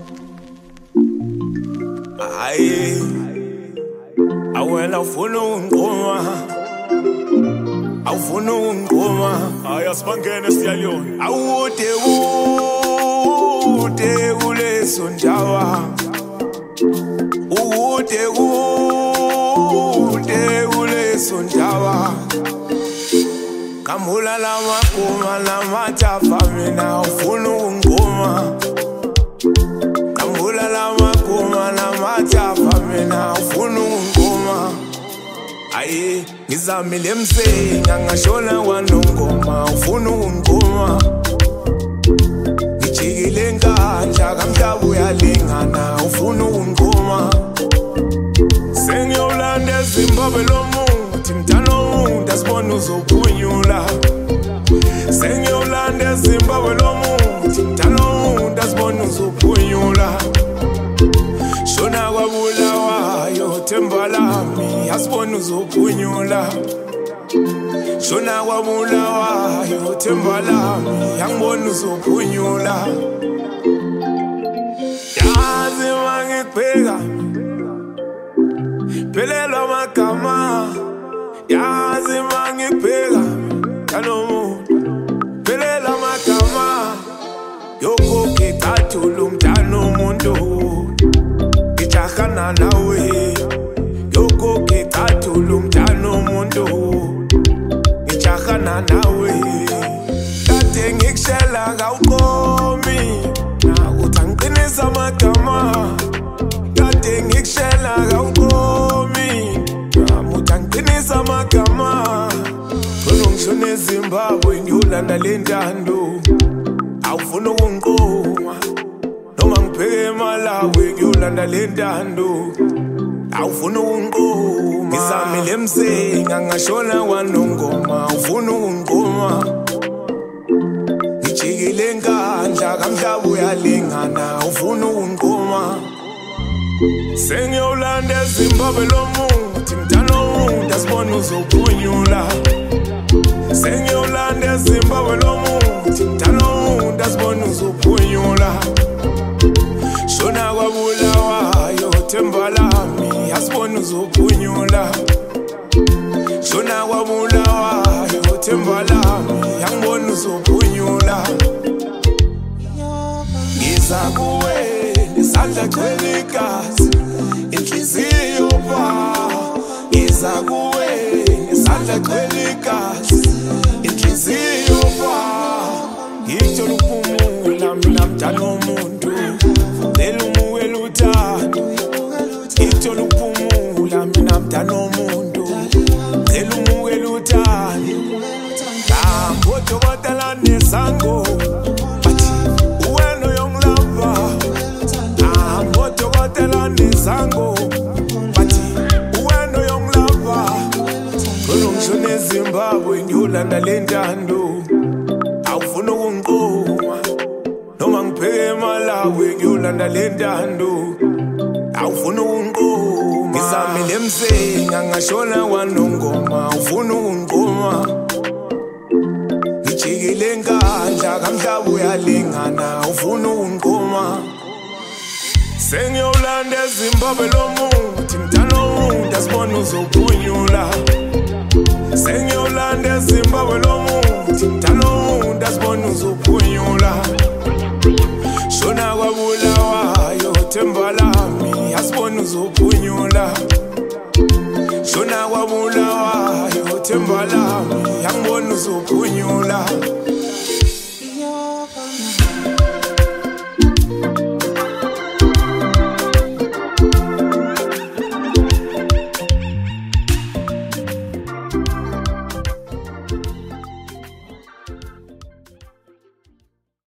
Aye, awela ufuna ungqoma, awufuna ungqoma. Aya sibangene siyaliyona. Awude kude kuleso ndawa, ude kude kuleso ndawa. Kamula la makuma la matafa mina ufuna ungqoma. Kamula la makuma la matafa mina ufuna ungqoma. Aye, ngizamile emsenga ngashona kwanongoma ufuna ungqoma. Ngijikile enkandla kamhlaba uyalingana ufuna ungqoma. Sengiyolanda eZimbabwe lomuthi mntana womuntu asibona uzophunyula. Sengiyolanda eZimbabwe lomuthi mntana womuntu asibona uzophunyula. Shona kwaBulawayo themba lami asibona uzophunyula. Shona kwaBulawayo themba lami angibona uzophunyula. Yazi mangibheka phelelwa amagama, yazi mangibheka kanomuntu phelelwa amagama. Yoko ngicathulo mntana womuntu ngijahana nawe. Yoko ngicathulo mntana womuntu ngijahana nawe. Kade ngikushela kawuqomi nakuthi angiqinisa amagama. Kade ngikushela kawuqomi namuthi angiqinisa amagama. Khona ngishona eZimbabwe ngiyolanda le ntando, awufuna ukungiqoma. Noma ngibheke eMalawi ngiyolanda le ntando, awufuna ukungiqoma. Ngizamile emsenga ngashona kwanongoma ufuna ukungiqoma. Ngijikile enkandla kamhlaba uyalingana ufuna ukungiqoma. Sengiyolanda eZimbabwe lomuthi mntana womuntu asibona uzophunyula. Sengiyolanda eZimbabwe lomuthi mntana womuntu asibona uzophunyula. Shona kwaBulawayo themba lami asibona uzophunyula. Shona kwaBulawayo themba lami angibona uzophunyula. Ngiza kuwe nesandla gcwele igazi, inhliziyo pha. Ngiza kuwe nesandla gcwele igazi, inhliziyo pha. Ngithola ukuphumula mina mntana womuntu, ngicela umukele uthando. Ngithola ukuphumula mina mntana womuntu, ngicela umukele uthando. Odokotela nesango bathi uwena uyongilava. Odokotela nesango bathi uwena uyongilava. Khona ngishona eZimbabwe ngiyolanda le ntando, awufuna ukungiqoma. Noma ngibheke eMalawi ngiyolanda le ntando, awufuna ukungiqoma. Ngizamile emsenga ngashona kwanongoma ufuna ukungiqoma. Ngijikile enkandla kamhlaba uyalingana ufuna ukungiqoma. Sengiyolanda eZimbabwe lomuthi mntana womuntu asibona uzophunyula. Sengiyolanda eZimbabwe lomuthi mntana womuntu asibona uzophunyula. Shona kwaBulawayo themba lami asibona uzophunyula. Shona kwaBulawayo themba lami angibona uzophunyula.